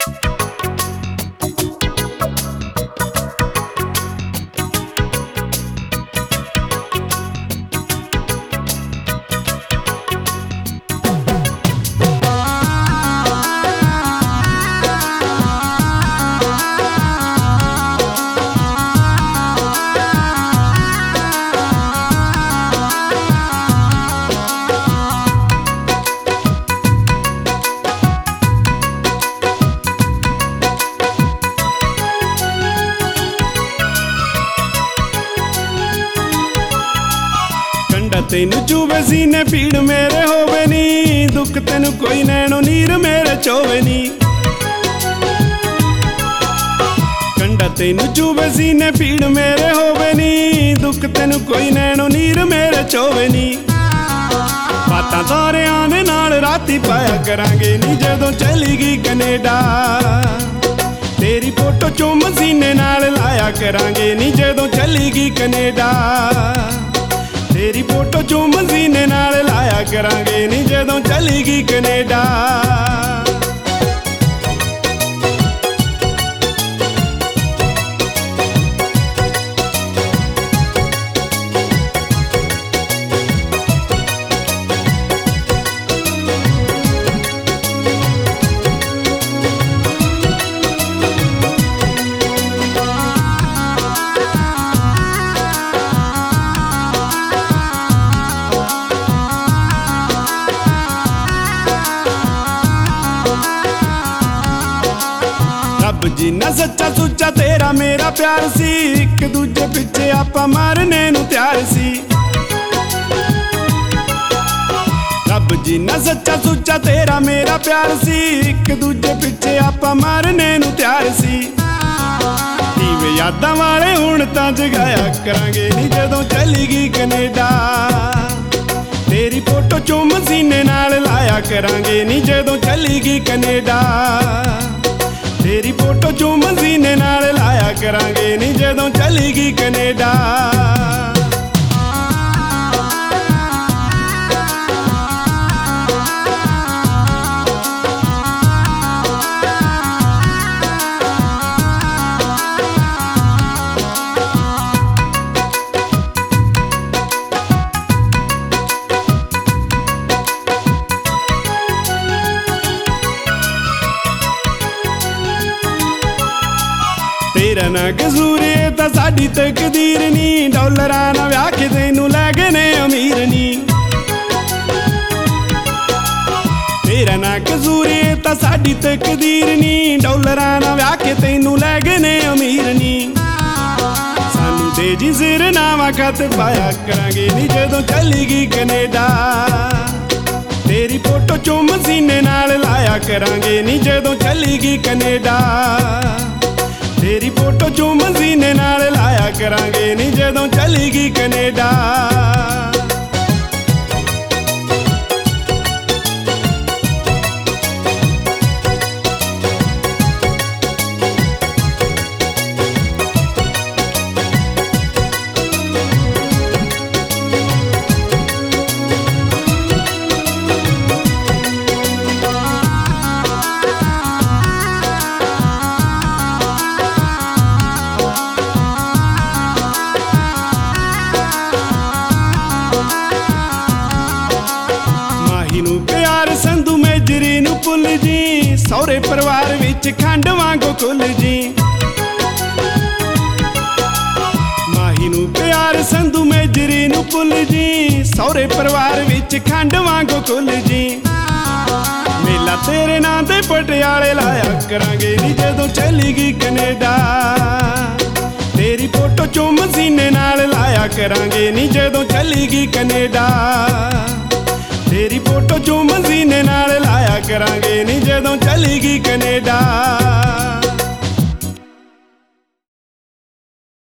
ਤੈਨੂੰ ਚੂਵੇ ਸੀਨੇ ਪੀੜ ਮੇਰੇ ਹੋਵੇ ਨੀ, ਦੁੱਖ ਤੈਨੂੰ ਕੋਈ ਨੈਣੋ ਨੀਰ ਮੇਰੇ ਚੋਵੇ ਨੀ। ਕੰਡਾ ਤੈਨੂੰ ਚੂਵੇ ਸੀਨੇ ਪੀੜ ਮੇਰੇ ਹੋਵੇ ਨੀ, ਦੁੱਖ ਤੈਨੂੰ ਕੋਈ ਨੈਣੋ ਨੀਰ ਮੇਰੇ ਚੋਵੇ ਨੀ। ਬਾਤਾਂ ਤਾਰਿਆਂ ਦੇ ਨਾਲ ਰਾਤੀ ਪਾਇਆ ਕਰਾਂਗੇ ਨੀ, ਜਦੋਂ ਚਲੀ ਗਈ ਕੈਨੇਡਾ। ਤੇਰੀ ਫੋਟੋ ਚੁੰਮ ਸੀਨੇ ਨਾਲ ਲਾਇਆ ਕਰਾਂਗੇ ਨੀ, ਜਦੋਂ ਚਲੀ ਗਈ ਕੈਨੇਡਾ। ਤੇਰੀ ਫੋਟੋ ਚੁੰਮ ਸੀਨੇ ਨਾਲ ਲਾਇਆ ਕਰਾਂਗੇ ਨੀ, ਜਦੋਂ ਚਲੀ ਗਈ ਕੈਨੇਡਾ। ਰੱਬ ਜਿੰਨਾ ਸੱਚਾ ਸੁੱਚਾ ਤੇਰਾ ਮੇਰਾ ਪਿਆਰ ਸੀ, ਇੱਕ ਦੂਜੇ ਪਿੱਛੇ ਆਪਾਂ ਮਰਨੇ ਨੂੰ ਤਿਆਰ ਸੀ। ਰੱਬ ਜਿੰਨਾ ਸੱਚਾ ਸੁੱਚਾ ਤੇਰਾ ਮੇਰਾ ਪਿਆਰ ਸੀ, ਇੱਕ ਦੂਜੇ ਪਿੱਛੇ ਆਪਾਂ ਮਰਨੇ ਨੂੰ ਤਿਆਰ ਸੀ। ਦੀਵੇ ਯਾਦਾਂ ਵਾਲੇ ਹੁਣ ਤਾਂ ਜਗਾਇਆ ਕਰਾਂਗੇ ਨੀ, ਜਦੋਂ ਚਲੀ ਗਈ ਕੈਨੇਡਾ। ਤੇਰੀ ਫੋਟੋ ਚੁੰਮ ਸੀਨੇ ਨਾਲ ਲਾਇਆ ਕਰਾਂਗੇ ਨੀ, ਜਦੋਂ ਚਲੀ ਗਈ ਕੈਨੇਡਾ। ਤੇਰੀ ਫੋਟੋ ਚੁੰਮ ਸੀਨੇ ਨਾਲ ਲਾਇਆ ਕਰਾਂਗੇ ਨੀ, ਜਦੋਂ ਚਲੀ ਗਈ ਕੈਨੇਡਾ। ਤੇਰਾ ਨਾ ਕਸੂਰ ਏ ਤਾਂ ਸਾਡੀ ਤਕਦੀਰ ਨੀ, ਡਾਲਰਾਂ ਨਾਲ ਵਿਆਹ ਕੇ ਤੈਨੂੰ ਲੈ ਗਏ ਨੇ ਅਮੀਰ ਨੀ। ਤੇਰਾ ਨਾ ਕਸੂਰ ਏ ਤਾਂ ਸਾਡੀ ਤਕਦੀਰ ਨੀ, ਡਾਲਰਾਂ ਨਾਲ ਵਿਆਹ ਕੇ ਤੈਨੂੰ ਲੈ ਗਏ ਨੇ ਅਮੀਰ ਨੀ। ਸਾਨੂੰ ਦੇ ਜੀ ਸਿਰਨਾਵਾ ਖਤ ਪਾਇਆ ਕਰਾਂਗੇ ਨੀ, ਜਦੋਂ ਚਲੀ ਗਈ ਕੈਨੇਡਾ। ਤੇਰੀ ਫੋਟੋ ਚੁੰਮ ਸੀਨੇ ਨਾਲ ਲਾਇਆ ਕਰਾਂਗੇ ਨੀ, ਜਦੋਂ ਚਲੀ ਗਈ ਕੈਨੇਡਾ। ਤੇਰੀ ਫੋਟੋ ਚੁੰਮ ਸੀਨੇ ਨਾਲ ਲਾਇਆ ਕਰਾਂਗੇ ਨੀ, ਜਦੋਂ ਚਲੀ ਗਈ ਕੈਨੇਡਾ। ਪਿਆਰ ਸੰਧੂ ਮੇਜਰੀ ਨੂੰ ਭੁੱਲ ਜੀ, ਸਹੁਰੇ ਪਰਿਵਾਰ ਵਿੱਚ ਖੰਡ ਵਾਂਗੂ ਕੁੱਲ ਜੀ। ਮਾਹੀ ਨੂੰ ਪਿਆਰ ਸੰਧੂ ਮੇਜਰੀ ਨੂੰ ਭੁੱਲ ਜੀ, ਸਹੁਰੇ ਪਰਿਵਾਰ ਵਿੱਚ ਖੰਡ ਵਾਂਗੂ ਕੁੱਲ ਜੀ। ਮੇਲਾ ਤੇਰੇ ਨਾਂ ਤੇ ਪਟਿਆਲੇ ਲਾਇਆ ਕਰਾਂਗੇ ਨੀ, ਜਦੋਂ ਚਲੀ ਗਈ ਕੈਨੇਡਾ। ਤੇਰੀ ਫੋਟੋ ਚੁੰਮ ਸੀਨੇ ਨਾਲ ਲਾਇਆ ਕਰਾਂਗੇ ਨੀ, ਜਦੋਂ ਚਲੀ ਗਈ ਕੈਨੇਡਾ। ਤੇਰੀ ਫੋਟੋ ਚੁੰਮ ਸੀਨੇ ਨਾਲ ਲਾਇਆ ਕਰਾਂਗੇ ਨੀ, ਜਦੋਂ ਚਲੀ ਗਈ ਕੈਨੇਡਾ।